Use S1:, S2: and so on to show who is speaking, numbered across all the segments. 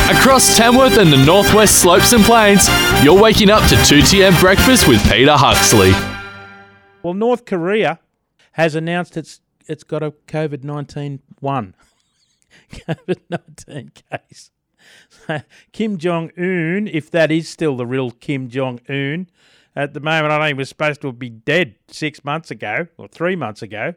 S1: Across Tamworth and the Northwest Slopes and Plains, you're waking up to 2TM Breakfast with Peter Huxley.
S2: Well, North Korea has announced it's got a COVID-19 one. COVID-19 case. Kim Jong-un, if that is still the real Kim Jong-un, at the moment I think he was supposed to be dead 6 months ago, or 3 months ago.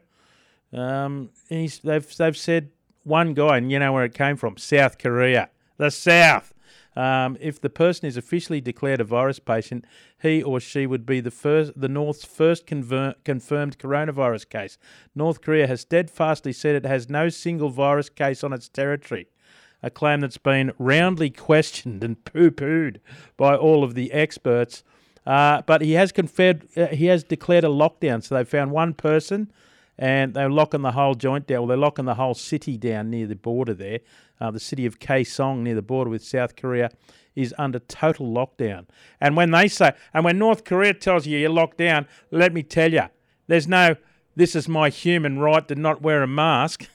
S2: They've said one guy, and you know where it came from, South Korea. The South. If the person is officially declared a virus patient, he or she would be the North's first confirmed coronavirus case. North Korea has steadfastly said it has no single virus case on its territory, a claim that's been roundly questioned and poo-pooed by all of the experts. But he has declared a lockdown. So they found one person, and they're locking the whole joint down. Well, they're locking the whole city down near the border there. The city of Kaesong, near the border with South Korea, is under total lockdown. And when North Korea tells you you're locked down, let me tell you, there's no, this is my human right to not wear a mask.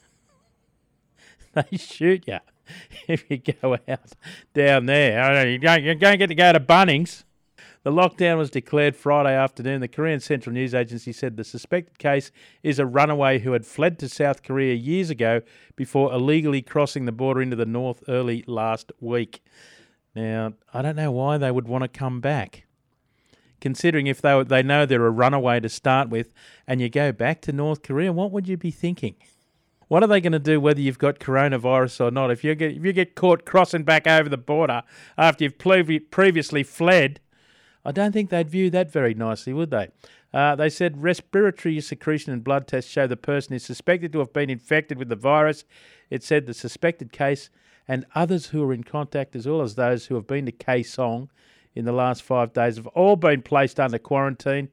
S2: They shoot you if you go out down there. You're going to get to go to Bunnings. The lockdown was declared Friday afternoon. The Korean Central News Agency said the suspected case is a runaway who had fled to South Korea years ago before illegally crossing the border into the north early last week. Now, I don't know why they would want to come back, considering if they know they're a runaway to start with, and you go back to North Korea, what would you be thinking? What are they going to do whether you've got coronavirus or not? If you get caught crossing back over the border after you've previously fled, I don't think they'd view that very nicely, would they? They said respiratory secretion and blood tests show the person is suspected to have been infected with the virus. It said the suspected case and others who are in contact, as well as those who have been to Kaesong in the last 5 days, have all been placed under quarantine.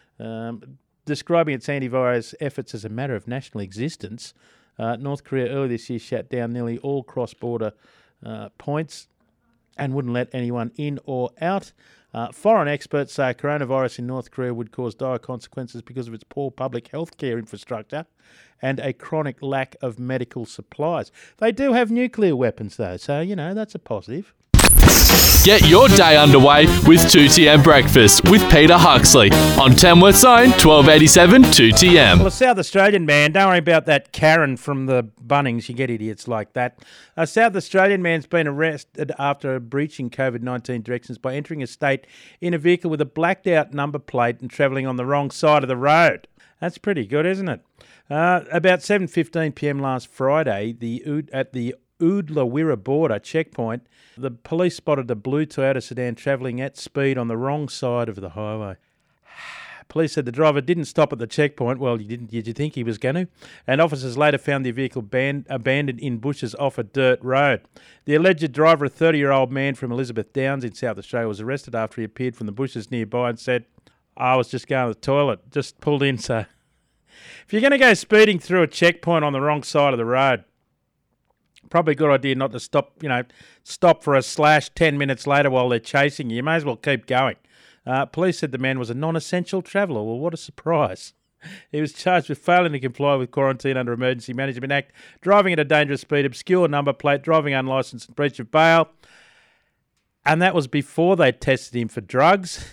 S2: Describing its antivirus efforts as a matter of national existence, North Korea earlier this year shut down nearly all cross-border points and wouldn't let anyone in or out. Foreign experts say coronavirus in North Korea would cause dire consequences because of its poor public health care infrastructure and a chronic lack of medical supplies. They do have nuclear weapons, though, so, that's a positive.
S1: Get your day underway with 2TM Breakfast with Peter Huxley on Tamworth's own 1287 2TM.
S2: Well, a South Australian man, don't worry about that Karen from the Bunnings, you get idiots like that. A South Australian man's been arrested after breaching COVID-19 directions by entering a state in a vehicle with a blacked out number plate and travelling on the wrong side of the road. That's pretty good, isn't it? About 7:15pm last Friday, at the Oodlawirra border checkpoint, the police spotted a blue Toyota sedan travelling at speed on the wrong side of the highway. Police said the driver didn't stop at the checkpoint. Well, did you think he was going to? And officers later found the vehicle abandoned in bushes off a dirt road. The alleged driver, a 30-year-old man from Elizabeth Downs in South Australia, was arrested after he appeared from the bushes nearby and said, I was just going to the toilet, just pulled in. So if you're going to go speeding through a checkpoint on the wrong side of the road, probably a good idea not to stop for a slash 10 minutes later while they're chasing you. You may as well keep going. Police said the man was a non-essential traveller. Well, what a surprise. He was charged with failing to comply with quarantine under Emergency Management Act, driving at a dangerous speed, obscure number plate, driving unlicensed and breach of bail. And that was before they tested him for drugs,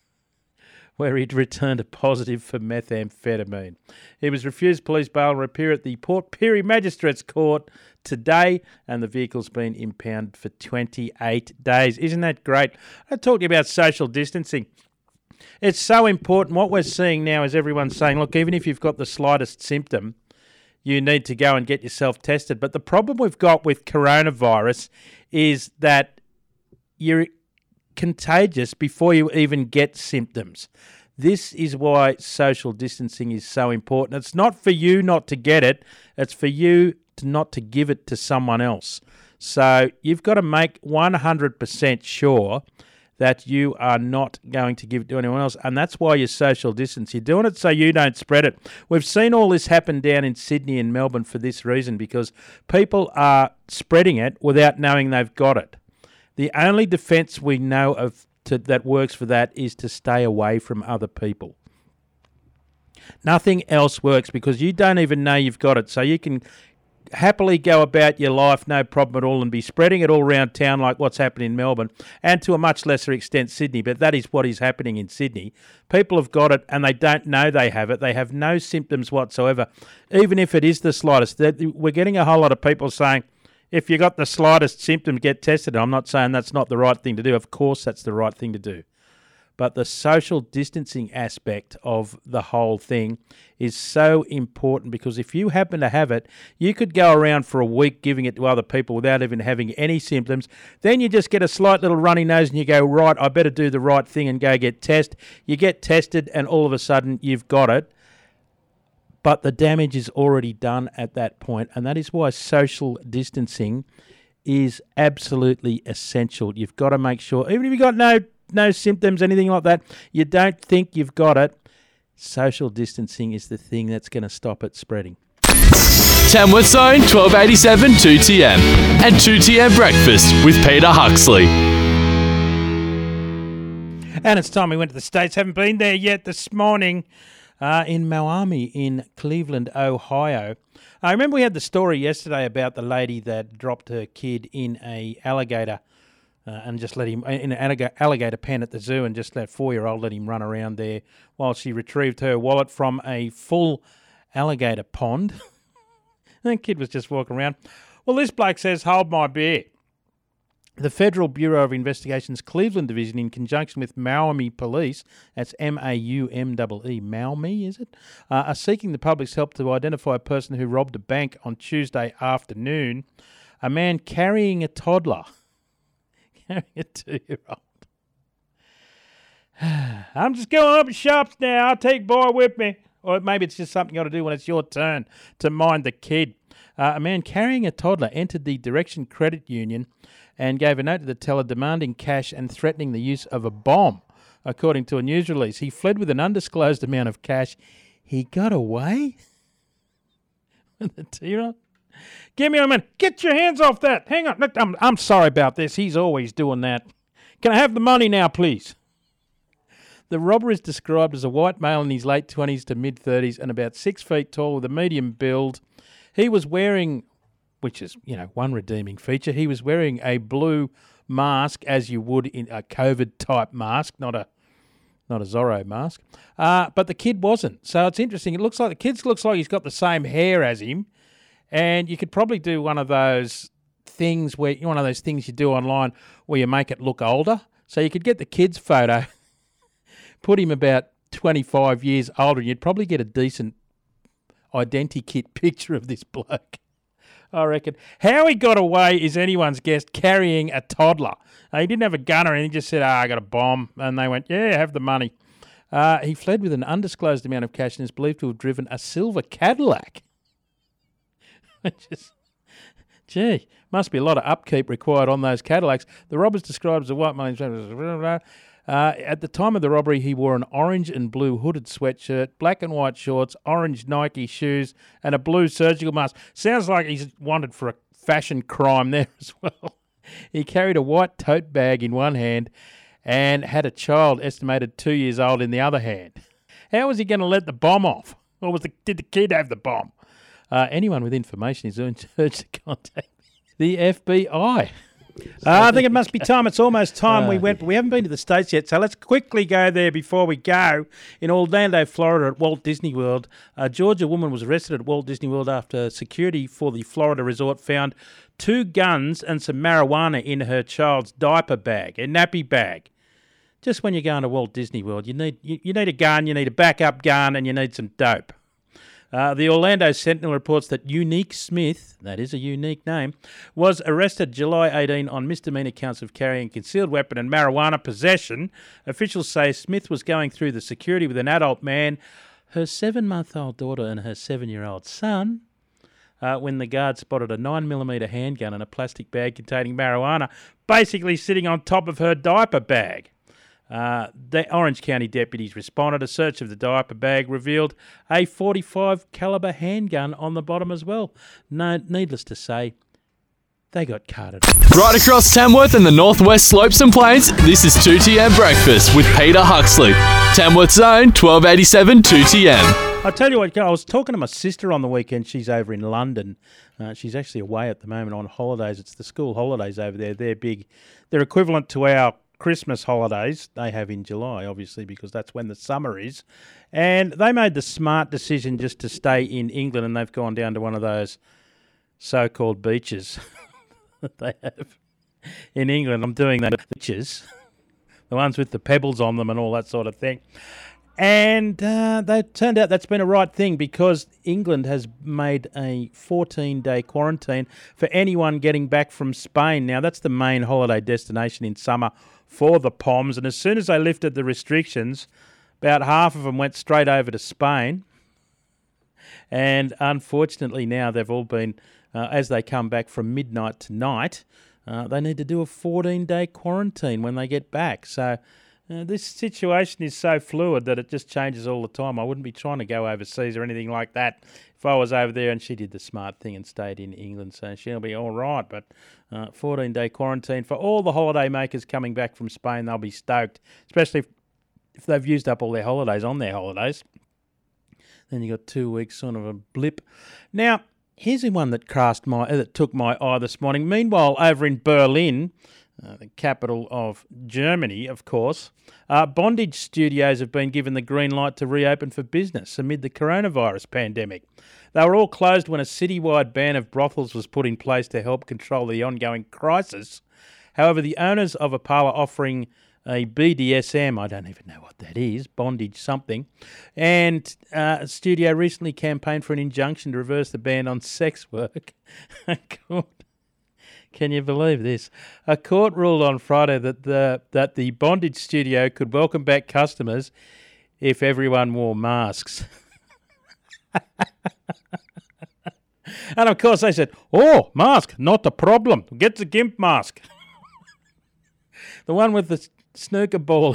S2: where he'd returned a positive for methamphetamine. He was refused police bail and will appear at the Port Pirie Magistrates Court today, and the vehicle's been impounded for 28 days. Isn't that great? I talked to you about social distancing. It's so important. What we're seeing now is everyone saying, look, even if you've got the slightest symptom, you need to go and get yourself tested. But the problem we've got with coronavirus is that you're contagious before you even get symptoms. This is why social distancing is so important. It's not for you not to get it. It's for you not to give it to someone else. So you've got to make 100% sure that you are not going to give it to anyone else. And that's why you social distance. You're doing it so you don't spread it. We've seen all this happen down in Sydney and Melbourne for this reason, because people are spreading it without knowing they've got it. The only defence we know of that works for that is to stay away from other people. Nothing else works because you don't even know you've got it. So you can happily go about your life, no problem at all, and be spreading it all around town like what's happening in Melbourne, and to a much lesser extent Sydney, but that is what is happening in Sydney. People have got it and they don't know they have it. They have no symptoms whatsoever, even if it is the slightest. We're getting a whole lot of people saying, if you got the slightest symptom, get tested. I'm not saying that's not the right thing to do. Of course that's the right thing to do. But the social distancing aspect of the whole thing is so important, because if you happen to have it, you could go around for a week giving it to other people without even having any symptoms. Then you just get a slight little runny nose and you go, right, I better do the right thing and go get tested. You get tested and all of a sudden you've got it. But the damage is already done at that point, and that is why social distancing is absolutely essential. You've got to make sure, even if you've got no symptoms, anything like that, you don't think you've got it, social distancing is the thing that's going to stop it spreading.
S1: Tamworth Zone, 1287 2TM. And 2TM Breakfast with Peter Huxley.
S2: And it's time we went to the States. Haven't been there yet this morning in Maumee in Cleveland, Ohio. I remember we had the story yesterday about the lady that dropped her kid in a alligator and just let him in an alligator pen at the zoo, and just that 4-year-old let him run around there while she retrieved her wallet from a full alligator pond. And the kid was just walking around. Well, this bloke says, hold my beer. The Federal Bureau of Investigation's Cleveland Division, in conjunction with Maumee Police, that's Maumee, Maumee, is it? Are seeking the public's help to identify a person who robbed a bank on Tuesday afternoon. A man carrying a toddler. Carrying a 2-year-old. I'm just going up in shops now. I'll take boy with me. Or maybe it's just something you got to do when it's your turn to mind the kid. A man carrying a toddler entered the Direction Credit Union and gave a note to the teller demanding cash and threatening the use of a bomb, according to a news release. He fled with an undisclosed amount of cash. He got away? With the 2-year-old? Give me a minute. Get your hands off that. Hang on. Look, I'm sorry about this. He's always doing that. Can I have the money now, please? The robber is described as a white male in his late 20s to mid-30s and about 6 feet tall with a medium build. He was wearing, which is, one redeeming feature, he was wearing a blue mask, as you would in a COVID-type mask, not a Zorro mask. But the kid wasn't. So it's interesting. It looks like the kid looks like he's got the same hair as him. And you could probably do one of those things you do online where you make it look older. So you could get the kid's photo, put him about 25 years older, and you'd probably get a decent identikit picture of this bloke, I reckon. How he got away is anyone's guess, carrying a toddler. He didn't have a gun or anything, he just said, I got a bomb. And they went, yeah, have the money. He fled with an undisclosed amount of cash and is believed to have driven a silver Cadillac. Gee, must be a lot of upkeep required on those Cadillacs. The robber's described as a white man. At the time of the robbery, he wore an orange and blue hooded sweatshirt, black and white shorts, orange Nike shoes, and a blue surgical mask. Sounds like he's wanted for a fashion crime there as well. He carried a white tote bag in one hand and had a child estimated 2 years old in the other hand. How was he going to let the bomb off? Or did the kid have the bomb? Anyone with information is urged to contact the FBI. I think it must be time. It's almost time we went. But we haven't been to the States yet, so let's quickly go there before we go. In Orlando, Florida, at Walt Disney World, a Georgia woman was arrested at Walt Disney World after security for the Florida resort found 2 guns and some marijuana in her child's diaper bag, a nappy bag. Just when you're going to Walt Disney World, you need a gun, you need a backup gun, and you need some dope. The Orlando Sentinel reports that Unique Smith, that is a unique name, was arrested July 18 on misdemeanor counts of carrying a concealed weapon and marijuana possession. Officials say Smith was going through the security with an adult man, her 7-month-old daughter and her 7-year-old son, when the guard spotted a 9mm handgun and a plastic bag containing marijuana basically sitting on top of her diaper bag. The Orange County deputies responded. A search of the diaper bag revealed a .45 caliber handgun on the bottom as well. No, needless to say, they got carted.
S1: Right across Tamworth and the northwest slopes and plains, this is 2TM Breakfast with Peter Huxley. Tamworth Zone, 1287 2TM.
S2: I tell you what, I was talking to my sister on the weekend. She's over in London. She's actually away at the moment on holidays. It's the school holidays over there. They're big. They're equivalent to our Christmas holidays they have in July, obviously, because that's when the summer is. And they made the smart decision just to stay in England, and they've gone down to one of those so-called beaches that they have in England. I'm doing those beaches, the ones with the pebbles on them and all that sort of thing. And they turned out that's been a right thing, because England has made a 14-day quarantine for anyone getting back from Spain. Now, that's the main holiday destination in summer for the Poms. And as soon as they lifted the restrictions, about half of them went straight over to Spain. And unfortunately now they've all been, as they come back from midnight to night, they need to do a 14-day quarantine when they get back. So this situation is so fluid that it just changes all the time. I wouldn't be trying to go overseas or anything like that if I was over there, and she did the smart thing and stayed in England, so she'll be all right. But 14-day quarantine for all the holiday makers coming back from Spain. They'll be stoked, especially if they've used up all their holidays on their holidays. Then you got 2 weeks sort of a blip. Now, here's the one that took my eye this morning. Meanwhile, over in Berlin, the capital of Germany, of course, bondage studios have been given the green light to reopen for business amid the coronavirus pandemic. They were all closed when a citywide ban of brothels was put in place to help control the ongoing crisis. However, the owners of a parlour offering a BDSM, I don't even know what that is, bondage something, and a studio recently campaigned for an injunction to reverse the ban on sex work. Can you believe this? A court ruled on Friday that the bondage studio could welcome back customers if everyone wore masks. And of course they said, "Oh, mask, not a problem. Get the GIMP mask." The one with the snooker ball.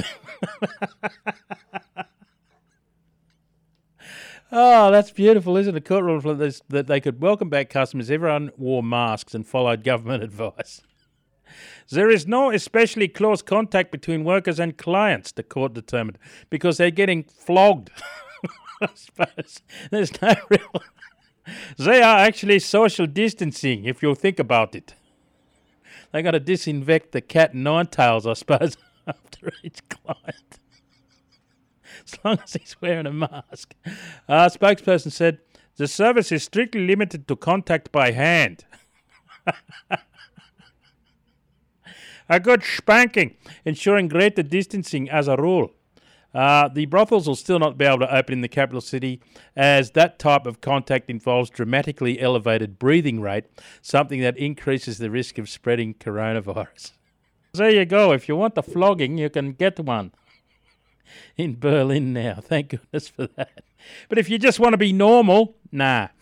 S2: Oh, that's beautiful, isn't it? A court ruled for this, that they could welcome back customers. Everyone wore masks and followed government advice. There is no especially close contact between workers and clients, the court determined, because they're getting flogged. I suppose there's no real... They are actually social distancing, if you think about it. They got to disinfect the cat and nine tails, I suppose, after each client. As long as he's wearing a mask. A spokesperson said, the service is strictly limited to contact by hand. A good spanking, ensuring greater distancing as a rule. The brothels will still not be able to open in the capital city, as that type of contact involves dramatically elevated breathing rate, something that increases the risk of spreading coronavirus. There you go. If you want a flogging, you can get one in Berlin now. Thank goodness for that. But if you just want to be normal, nah.